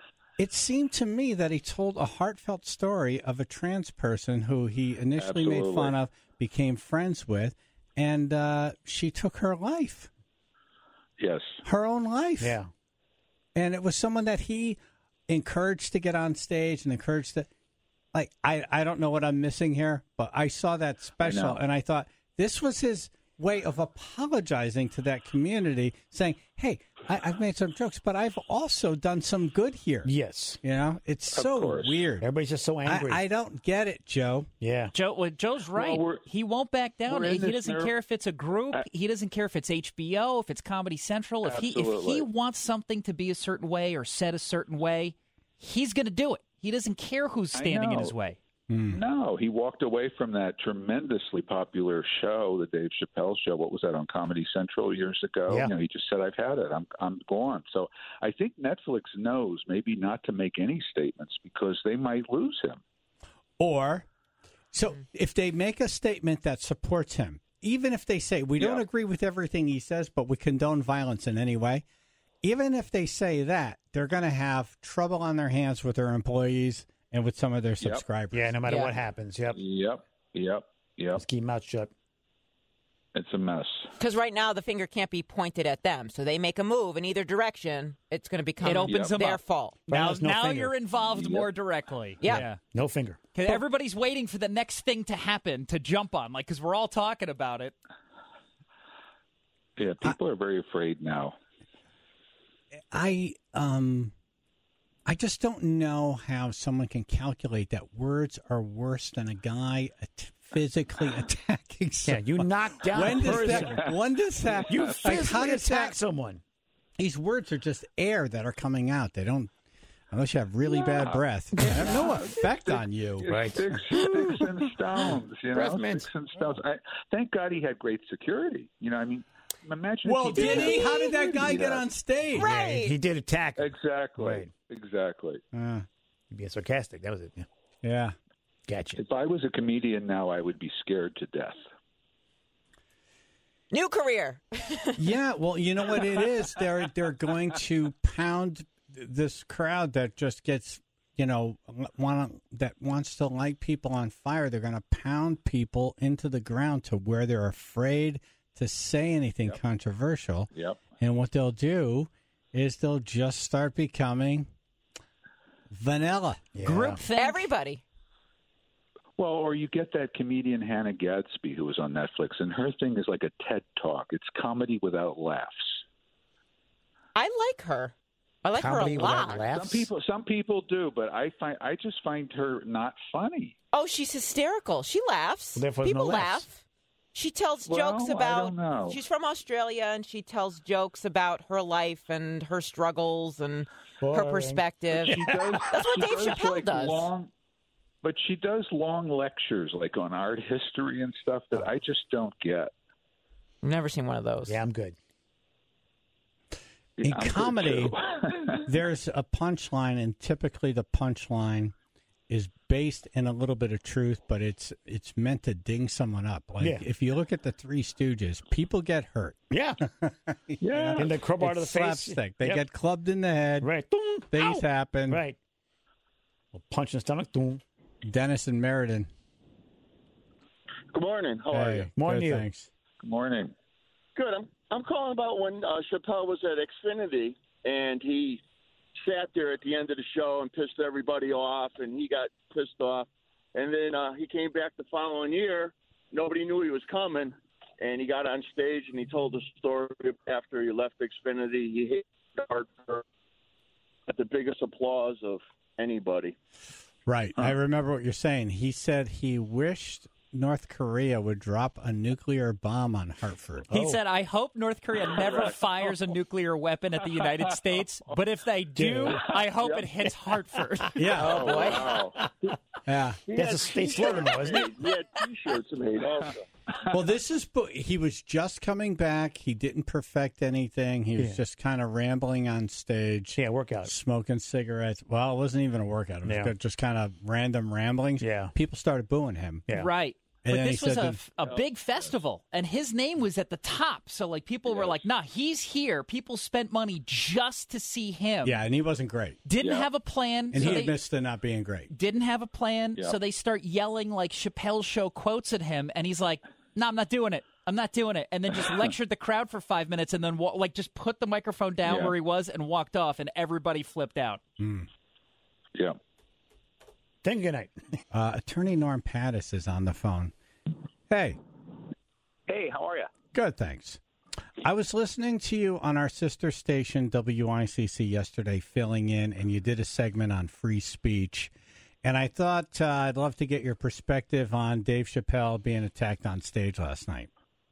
it seemed to me that he told a heartfelt story of a trans person who he initially made Absolutely. fun of, became friends with, and uh, she took her life, Yes. her own life. Yeah. And it was someone that he encouraged to get on stage and encouraged to, like, I, I don't know what I'm missing here, but I saw that special know. and I thought this was his way of apologizing to that community, saying, hey, I, I've made some jokes, but I've also done some good here. Yes. You know, it's Of so course. weird. Everybody's just so angry. I, I don't get it, Joe. yeah. Joe, well, Joe's right. we're- he won't back down. we're in He this doesn't nerve- care if it's a group. I- he doesn't care if it's H B O, if it's Comedy Central. If he if he Absolutely. wants something to be a certain way or said a certain way, he's going to do it. He doesn't care who's I standing in know. his way. No, he walked away from that tremendously popular show, the Dave Chappelle show. What was that on Comedy Central years ago? Yeah. You know, he just said, "I've had it. I'm I'm gone." So I think Netflix knows maybe not to make any statements because they might lose him. Or, so if they make a statement that supports him, even if they say, we don't Yeah. agree with everything he says, but we condone violence in any way, even if they say that, they're going to have trouble on their hands with their employees and with some of their subscribers. Yeah, no matter Yeah. what happens. Yep. Yep, yep, yep. Just keep your mouth shut. It's a mess. Because right now the finger can't be pointed at them. So they make a move in either direction, it's going to become It opens them their up. fault. Now, there's no now finger. you're involved Yep. more directly. Yeah. No finger. 'Cause everybody's waiting for the next thing to happen to jump on, like, because we're all talking about it. Yeah, people are very afraid now. I um, I just don't know how someone can calculate that words are worse than a guy at- physically attacking Yeah, someone. you knock down When a does person. that? When does that? You like, physically how does attack that? someone. These words are just air that are coming out. They don't, unless you have really bad Yeah. breath. They have no effect on you. Right. Sticks, sticks and stones. You Breath know, mint. sticks and stones. I, thank God he had great security. You know, I mean, imagine. Well, if he did he? have How did that guy security get that- on stage? Right. Yeah, he did attack. Exactly. Right. Exactly. Uh, He's being sarcastic. That was it. Yeah. yeah. Gotcha. If I was a comedian now, I would be scared to death. New career. Yeah, well, you know what it is? They're they're going to pound this crowd that just gets, you know, want that wants to light people on fire. They're going to pound people into the ground to where they're afraid to say anything Yep. controversial. Yep. And what they'll do is they'll just start becoming vanilla. Yeah. Groupthink. Everybody. Well, or you get that comedian Hannah Gadsby who was on Netflix, and her thing is like a TED Talk. It's comedy without laughs. I like her. I like Comedy her a without lot. laughs? Some people, some people do, but I find I just find her not funny. Oh, she's hysterical. She laughs. Well, therefore, no People laughs. laugh. She tells Well, jokes I about. don't know. She's from Australia, and she tells jokes about her life and her struggles and her Boring. perspective. She does, That's what she Dave does, Chappelle like, does. Long, but she does long lectures, like on art history and stuff, that I just don't get. I've never seen one of those. Yeah, I'm good. In I'm good, comedy, too. there's a punchline, and typically the punchline is based in a little bit of truth, but it's it's meant to ding someone up. Like Yeah. if you look at the Three Stooges, people get hurt. Yeah. yeah. And the crowbar to the It's face. slapstick. They Yep. get clubbed in the head. Right. Boom. Things Ow. happen. Right. Well, punch in the stomach. Boom. Dennis and Meriden. Good morning. How are Hey, you? good, Morning to you. thanks. Good morning. Good. I'm I'm calling about when uh, Chappelle was at Xfinity and he sat there at the end of the show and pissed everybody off, and he got pissed off. And then uh, he came back the following year. Nobody knew he was coming, and he got on stage and he told the story after he left Xfinity. He hit Hartford at the biggest applause of anybody. Right. I remember what you're saying. He said he wished North Korea would drop a nuclear bomb on Hartford. He said, I hope North Korea never fires a nuclear weapon at the United States, but if they do, I hope it hits Hartford. Yeah. Oh, wow. Yeah. That's a state slogan, though, isn't it? He had T-shirts made also. Well, this is, he was just coming back. He didn't perfect anything. He was Yeah. just kind of rambling on stage. Yeah, workout. Smoking cigarettes. Well, it wasn't even a workout. It was Yeah. just kind of random ramblings. Yeah. People started booing him. Yeah. Right. And But then he this was said a, that- a big festival, and his name was at the top. So, like, people were like, nah, he's here. People spent money just to see him. Yeah, and he wasn't great. Didn't Yeah. have a plan. And so he they admits to not being great. didn't have a plan. Yeah. So they start yelling, like, Chappelle Show quotes at him, and he's like, no, I'm not doing it. I'm not doing it. And then just lectured the crowd for five minutes and then, wa- like, just put the microphone down Yeah. where he was and walked off, and everybody flipped out. Mm. Yeah. Then good night. Uh, Attorney Norm Pattis is on the phone. Hey. Hey, how are you? Good, thanks. I was listening to you on our sister station, W I C C, yesterday, filling in, and you did a segment on free speech. And I thought uh, I'd love to get your perspective on Dave Chappelle being attacked on stage last night.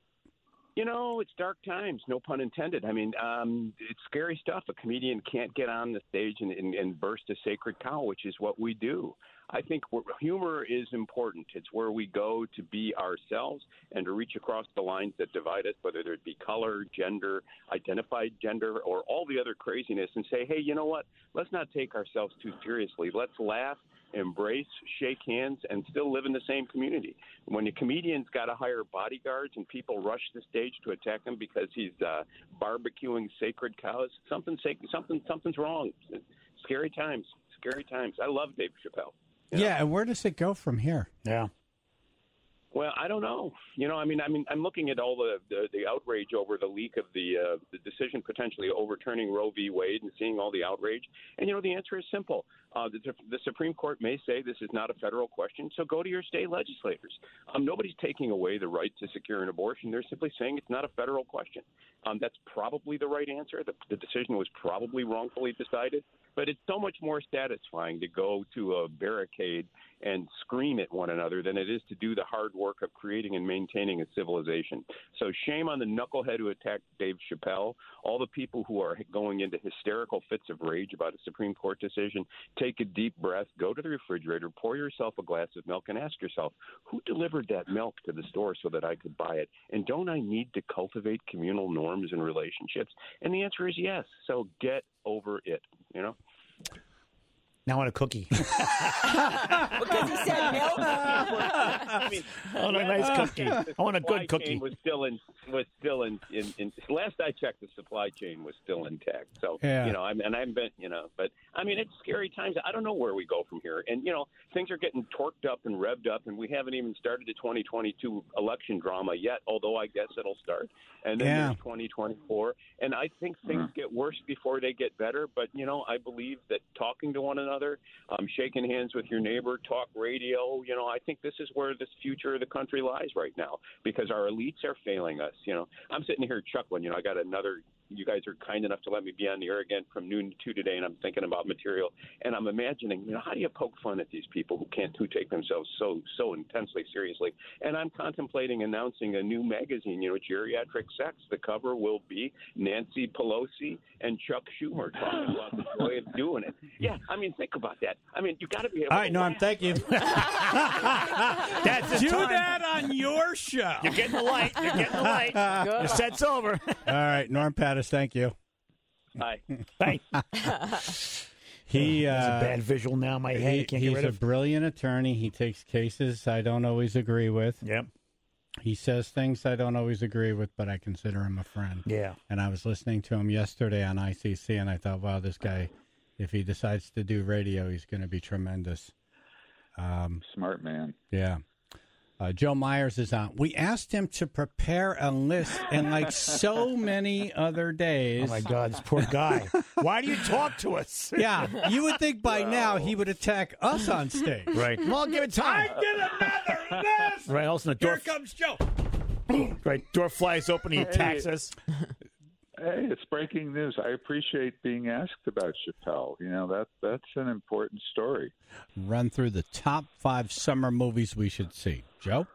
You know, it's dark times, no pun intended. I mean, um, it's scary stuff. A comedian can't get on the stage and, and, and burst a sacred cow, which is what we do. I think humor is important. It's where we go to be ourselves and to reach across the lines that divide us, whether it be color, gender, identified gender, or all the other craziness, and say, hey, you know what? Let's not take ourselves too seriously. Let's laugh, embrace, shake hands, and still live in the same community. When a comedian's got to hire bodyguards and people rush the stage to attack him because he's uh, barbecuing sacred cows, something, something, something's wrong. Scary times. Scary times. I love Dave Chappelle. You know? Yeah, and where does it go from here? Yeah. Well, I don't know. You know, I mean, I mean, I'm looking at all the the, the outrage over the leak of the uh, the decision potentially overturning Roe v. Wade and seeing all the outrage. And you know, the answer is simple. Uh, the, the Supreme Court may say this is not a federal question, so go to your state legislators. Um, nobody's taking away the right to secure an abortion. They're simply saying it's not a federal question. Um, that's probably the right answer. The, the decision was probably wrongfully decided, but it's so much more satisfying to go to a barricade and scream at one another than it is to do the hard work of creating and maintaining a civilization. So shame on the knucklehead who attacked Dave Chappelle, all the people who are going into hysterical fits of rage about a Supreme Court decision. Take a deep breath, go to the refrigerator, pour yourself a glass of milk, and ask yourself, who delivered that milk to the store so that I could buy it? And don't I need to cultivate communal norms and relationships? And the answer is yes. So get over it, you know? Now I want a cookie. Because he said milk. I mean, I want a nice cookie. I want a good cookie. Chain was still in was still in, in, in last I checked, the supply chain was still intact. So Yeah. you know, I'm, and I've been, you know, but I mean, it's scary times. I don't know where we go from here, and you know, things are getting torqued up and revved up, and we haven't even started the twenty twenty-two election drama yet. Although I guess it'll start, and then Yeah. there's twenty twenty-four, and I think things get worse before they get better. But you know, I believe that talking to one another, um, shaking hands with your neighbor, talk radio. You know, I think this is where this future of the country lies right now because our elites are failing us. You know, I'm sitting here chuckling. You know, I got another. You guys are kind enough to let me be on the air again from noon to two today, and I'm thinking about material, and I'm imagining, you know, how do you poke fun at these people who can't who take themselves so so intensely seriously? And I'm contemplating announcing a new magazine, you know, Geriatric Sex. The cover will be Nancy Pelosi and Chuck Schumer talking about the joy of doing it. Yeah, I mean, think about that. I mean, you got to be able. All right, to Norm, laugh. thank you. That's the Do time. that on your show. You're getting the light. You're getting the light. The set's over. All right, Norm Pattis, thank you. Hi. Bye. He That's uh, a bad visual now in my head. he- I can't he's get rid a of. brilliant attorney. He takes cases I don't always agree with. Yep. He says things I don't always agree with, but I consider him a friend. Yeah. And I was listening to him yesterday on I C C, and I thought, wow, this guy, if he decides to do radio, he's going to be tremendous. Um, Smart man. Yeah. Uh, Joe Myers is on. We asked him to prepare a list, and like so many other days. Oh my God, this poor guy! Why do you talk to us? Yeah, you would think by now he would attack us on stage. Right. Well, give it time. I did another list. Right. Also, the door. Here comes Joe. Right. Door flies open. He attacks Hey. us. Hey, it's breaking news. I appreciate being asked about Chappelle. You know, that that's an important story. Run through the top five summer movies we should see. Joe?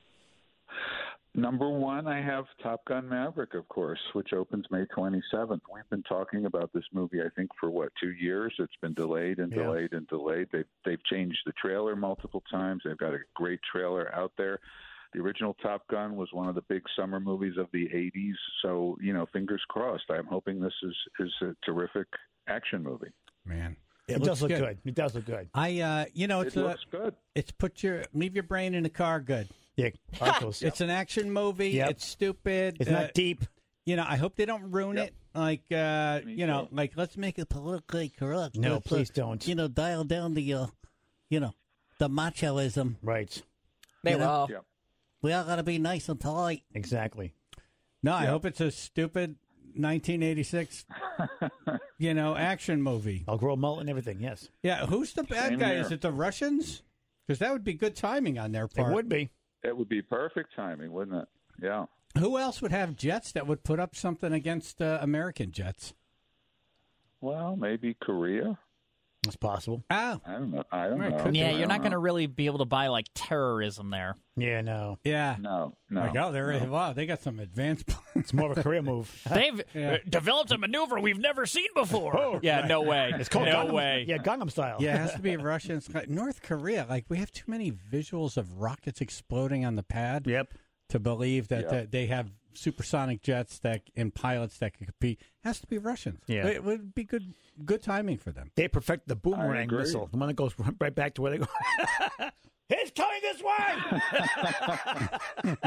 Number one, I have Top Gun Maverick, of course, which opens May twenty-seventh. We've been talking about this movie, I think, for, what, two years? It's been delayed and Yeah. delayed and delayed. They've, they've changed the trailer multiple times. They've got a great trailer out there. The original Top Gun was one of the big summer movies of the eighties. So, you know, fingers crossed. I'm hoping this is, is a terrific action movie. Man. It, looks does look good. It does look good. I, uh, you know, it's It a, looks good. It's put your leave your brain in the car. Good. Yeah. Arcos. It's an action movie. Yep. It's stupid. It's Uh, not deep. You know, I hope they don't ruin Yep. it. Like, uh, Me you know, too. like let's make it politically correct. No, Let's, uh, please don't. You know, dial down the, uh, you know, the machoism. Right. They You know? will. Yeah. We all got to be nice and polite. Exactly. No, I Yeah. hope it's a stupid nineteen eighty-six, you know, action movie. I'll grow a mullet and everything. Yes. Yeah, who's the bad Same guy? here. Is it the Russians? Because that would be good timing on their It part. would be. It would be perfect timing, wouldn't it? Yeah. Who else would have jets that would put up something against uh, American jets? Well, maybe Korea. It's possible. Oh, I don't know. I don't Right, know. could Yeah, I you're don't not going to know. really be able to buy like terrorism there. Yeah, no. yeah. No, no. Like, oh, they're no. wow, they got some advanced plans. It's more of a career move. They've Yeah. uh, developed a maneuver we've never seen before. yeah, no way. It's called no Gangnam, way. Yeah, Gangnam style. Yeah, it has to be Russians. North Korea, like we have too many visuals of rockets exploding on the pad. Yep. To believe that Yeah. uh, they have supersonic jets that and pilots that can compete. Has to be Russians. Yeah. It would be good good timing for them. They perfect the boomerang agree. missile, the one that goes right back to where they go. It's coming this way.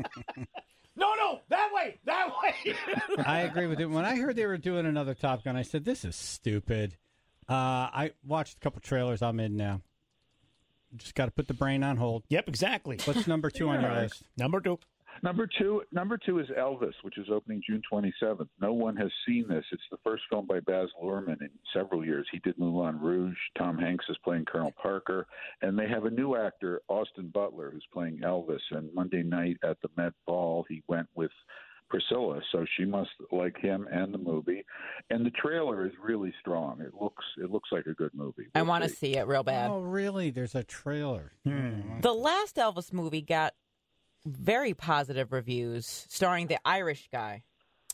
no, no, that way, that way. I agree with you. When I heard they were doing another Top Gun, I said, this is stupid. Uh, I watched a couple trailers. I'm in now. Just got to put the brain on hold. Yep, exactly. What's number two on your Yeah. list? Number two. Number two, number two is Elvis, which is opening June twenty-seventh. No one has seen this. It's the first film by Baz Luhrmann in several years. He did Moulin Rouge. Tom Hanks is playing Colonel Parker, and they have a new actor, Austin Butler, who's playing Elvis. And Monday night at the Met Ball, he went with Priscilla, so she must like him and the movie. And the trailer is really strong. It looks it looks like a good movie. I We'll want to see. see it real bad. Oh, really? There's a trailer. The last Elvis movie got very positive reviews, starring the Irish guy.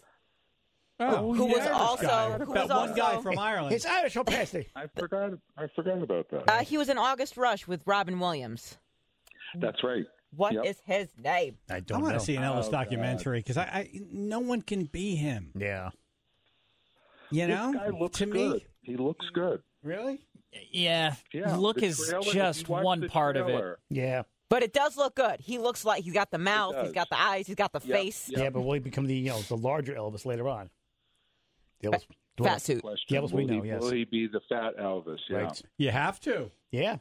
Oh, Who the was Irish also- guy. who that was one guy also- from Ireland. It's Irish opacity. I forgot. I forgot about that. Uh, he was in August Rush with Robin Williams. That's right. What is Yep. his name? I I don't want know. to see an Elvis Oh, documentary because I, I no one can be him. Yeah. You know, This guy looks to good. me, He looks good. really. Yeah, Yeah, look the is trailer, if you just watch one the part of it. trailer- Yeah. But it does look good. He looks like he's got the mouth, he's does. got the eyes, he's got the Yep, face. yep. Yeah, but will he become the you know the larger Elvis later on? The Elvis, Fat suit. Question. Yeah, Elvis we will, know, he, yes. will he be the fat Elvis? Yeah. Right. You have to. Yeah.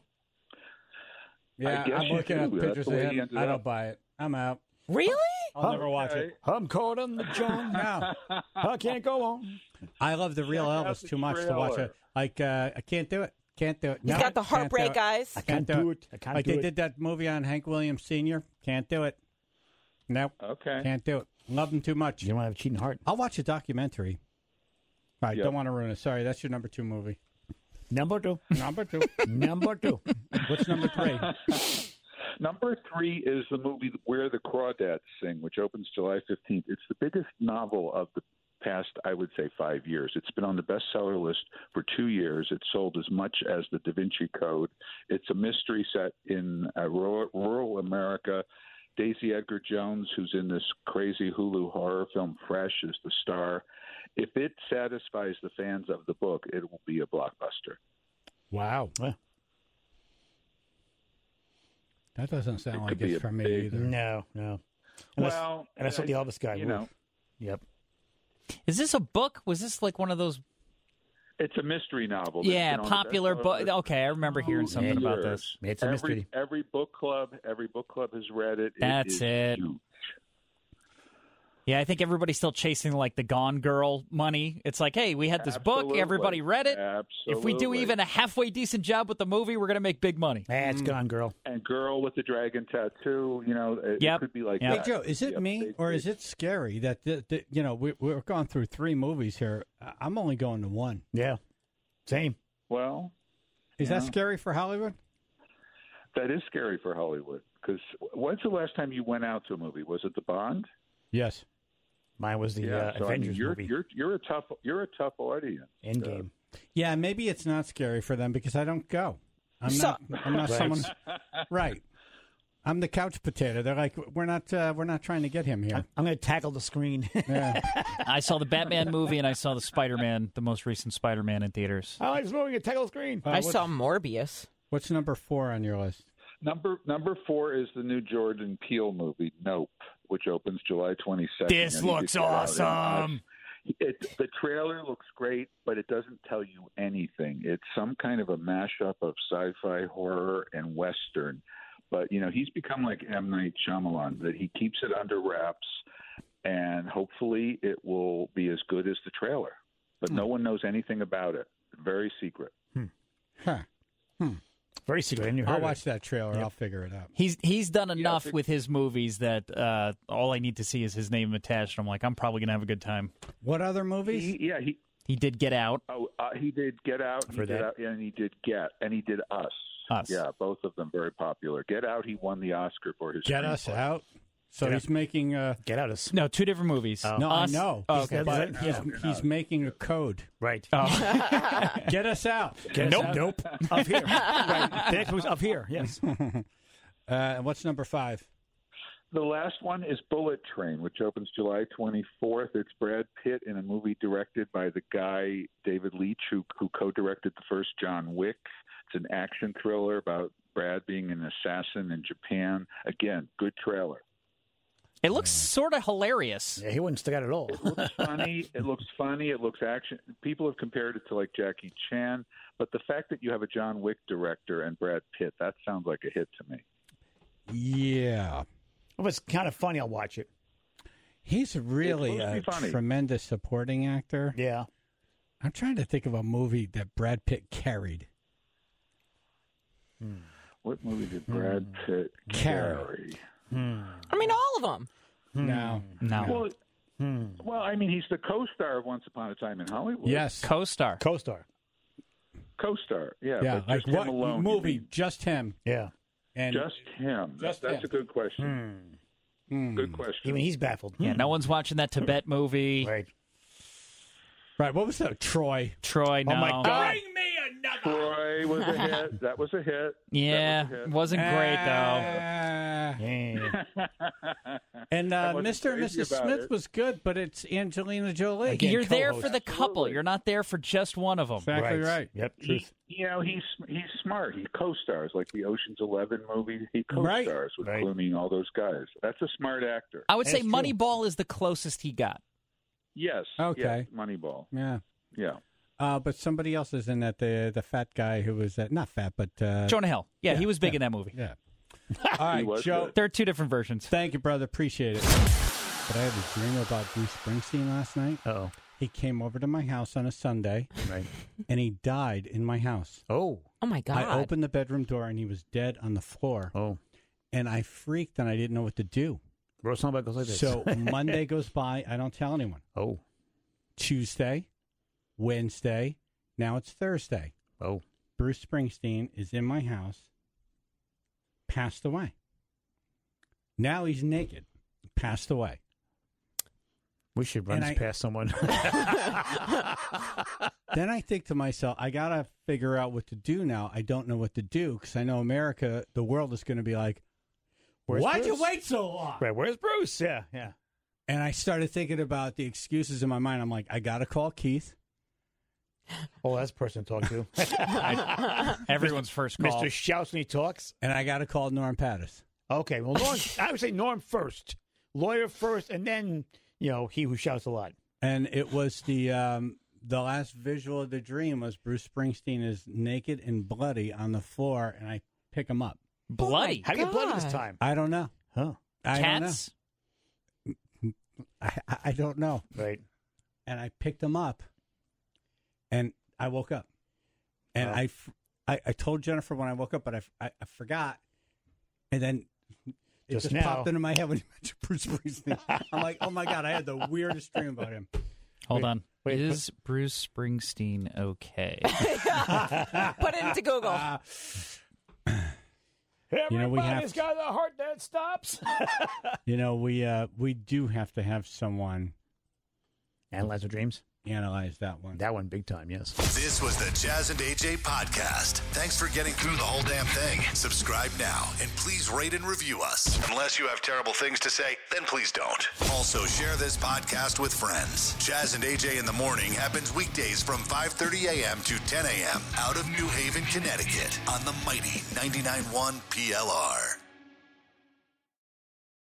Yeah, guess I'm you looking do. at That's pictures the of way he him. ended I don't up. buy it. I'm out. Really? I'll never watch Okay. it. I'm caught on the John. No, I can't go on. I love the real Check out Elvis the too much to watch trailer. it. Like uh, I can't do it. Can't do it. He's No, got the can't do heartbreak it. eyes. I can't do it. I can't Like do they it. did that movie on Hank Williams Senior Can't do it. Nope. Okay. Can't do it. Love him too much. You don't have a cheating heart. I'll watch a documentary. All right, Yep. don't want to ruin it. Sorry, that's your number two movie. Number two. Number two. Number two. What's number three? Number three is the movie Where the Crawdads Sing, which opens July fifteenth. It's the biggest novel of the past, I would say, five years. It's been on the bestseller list for two years. It's sold as much as the Da Vinci Code. It's a mystery set in uh, rural, rural America. Daisy Edgar Jones, who's in this crazy Hulu horror film Fresh, is the star. If it satisfies the fans of the book, it will be a blockbuster. Wow. Yeah. That doesn't sound It like could be it's a for me big- either. No, no. And I s- Well, and I saw I- the Elvis guy. you Oof. know. Yep. Is this a book? Was this like one of those It's a mystery novel. Yeah, It's been on the popular bestseller book. Okay, I remember hearing for something about years. this. It's a every, mystery. Every book club, every book club has read it. That's it. Is it. huge. Yeah, I think everybody's still chasing like the Gone Girl money. It's like, hey, we had this book, Absolutely. everybody read it. If we do Absolutely. even a halfway decent job with the movie, we're going to make big money. That's Gone Girl. And Girl with the Dragon Tattoo, you know, it, Yep. it could be like Hey, that. Joe, is it Yep, me big, or big. is it scary that, the, the, you know, we, we're going through three movies here. I- I'm only going to one. Yeah. Same. Well, Is yeah. that scary for Hollywood? That is scary for Hollywood. Because when's the last time you went out to a movie? Was it The Bond? Yes. Mine was the yeah, uh, so, I mean, Avengers you're, movie. You're you're a tough you're a tough audience. Endgame. Yeah, maybe it's not scary for them because I don't go. I'm So- not. I'm not Right. someone. Right. I'm the couch potato. They're like, we're not. Uh, we're not trying to get him here. I'm going to tackle the screen. Yeah. I saw the Batman movie and I saw the Spider-Man, the most recent Spider-Man in theaters. I like this movie. You tackle the screen. Uh, I what's- saw Morbius. What's number four on your list? Number number four is the new Jordan Peele movie, Nope, which opens July twenty-second. This and you looks can get out and awesome. watch. It, the trailer looks great, but it doesn't tell you anything. It's some kind of a mashup of sci-fi, horror, and western. But you know, he's become like M. Night Shyamalan, that he keeps it under wraps, and hopefully, it will be as good as the trailer. But no one knows anything about it. Very secret. Huh. Hmm. Very secret. And you heard I'll of it. watch that trailer. I'll figure it out. He's he's done enough think- with his movies that uh, all I need to see is his name attached. I'm like, I'm probably gonna have a good time. What other movies? He, yeah, he He did Get Out. oh uh, he did Get Out, he heard did that. out, and he did Get, and he did Us. Us. Yeah, both of them very popular. Get Out, he won the Oscar for his Get Us screenplay. Out. So Get he's making a. Get out of No, two different movies. No, Us- I know. Oh, He's- okay. But he's, he's making a code. Right. Get us out. Get nope. Nope. Up here. Right. The next one's up here. Yes. Uh, what's number five? The last one is Bullet Train, which opens July twenty-fourth. It's Brad Pitt in a movie directed by the guy David Leitch, who, who co-directed the first John Wick. It's an action thriller about Brad being an assassin in Japan. Again, good trailer. It looks sort of hilarious. Yeah, he wouldn't stick out at all. It looks funny. It looks funny. It looks action. People have compared it to like Jackie Chan, but the fact that you have a John Wick director and Brad Pitt, that sounds like a hit to me. Yeah. If it's kind of funny, I'll watch it. He's really supposed to a be funny. tremendous supporting actor. Yeah. I'm trying to think of a movie that Brad Pitt carried. What movie did Brad Pitt Carry. carry? I mean, all of them. No. No. Well, Hmm. well, I mean, he's the co-star of Once Upon a Time in Hollywood. Yes. Co-star. Co-star. Co-star. Yeah. Yeah. but Like just him what alone, you movie? mean? Just him. Yeah. And Just him. Just That's him. a good question. Hmm. Good question. Even he's baffled. Yeah, no one's watching that Tibet movie. Right. Right. What was that? Troy. Troy, no. Oh, my God. Troy was a hit. That was a hit. Yeah, That was a hit. wasn't great though. Ah. Yeah. And I uh, wasn't Mister and crazy Missus about Smith it. was good, but it's Angelina Jolie. Again, You're there co-host. for the couple. Absolutely. You're not there for just one of them. Exactly right. Yep. He, Truth. you know, he's he's smart. He co-stars like the Ocean's Eleven movie. He Right. co-stars with Right. Clooney and all those guys. That's a smart actor. I would say That's true. Moneyball is the closest he got. Yes. Okay. Yes, Moneyball. Yeah. Yeah. Uh, but somebody else is in that. The the fat guy who was uh, not fat, but uh, Jonah Hill. Yeah, yeah, he was big yeah. in that movie. Yeah. All right, was Joe. good. There are two different versions. Thank you, brother. Appreciate it. But I had a dream about Bruce Springsteen last night. Uh-oh. He came over to my house on a Sunday, Right. and he died in my house. Oh. Oh my God. I opened the bedroom door, and he was dead on the floor. Oh. And I freaked, and I didn't know what to do. Wrote something that goes like this. So Monday goes by. I don't tell anyone. Oh. Tuesday, Wednesday, now it's Thursday. Oh. Bruce Springsteen is in my house, passed away. Now he's naked, passed away. We should run And this I- past someone. Then I think to myself, I got to figure out what to do now. I don't know what to do because I know America, the world is going to be like, Where's why'd you Bruce? wait so long? Right. Where's Bruce? Yeah. Yeah. And I started thinking about the excuses in my mind. I'm like, I got to call Keith. Oh, that's the person to talk to. Everyone's first call. Mister Shouts when he talks. And I got to call Norm Pattis. Okay. Well, Norm, I would say Norm first. Lawyer first, and then, you know, he who shouts a lot. And it was the um, the last visual of the dream was Bruce Springsteen is naked and bloody on the floor, and I pick him up. Bloody? How do you get bloody this time? I don't know. Huh? I Cats? don't know. I, I don't know. Right. And I picked him up, and I woke up, and Oh. I, f- I, I told Jennifer when I woke up, but I, f- I, I forgot, and then it Just just, now. popped into my head when you mentioned Bruce Springsteen. I'm like, oh my god, I had the weirdest dream about him. Hold Wait, on. wait, Is Bruce Springsteen okay? Put it into Google. Uh, You know, we have- Everybody's got a heart that stops. You know, we uh, we do have to have someone Analyze our dreams. analyze that one. That one big time, yes. This was the Jazz and A J podcast. Thanks for getting through the whole damn thing. Subscribe now and please rate and review us. Unless you have terrible things to say, then please don't. Also, share this podcast with friends. Jazz and A J in the Morning happens weekdays from five thirty a.m. to ten a.m. out of New Haven, Connecticut on the mighty ninety-nine point one P L R.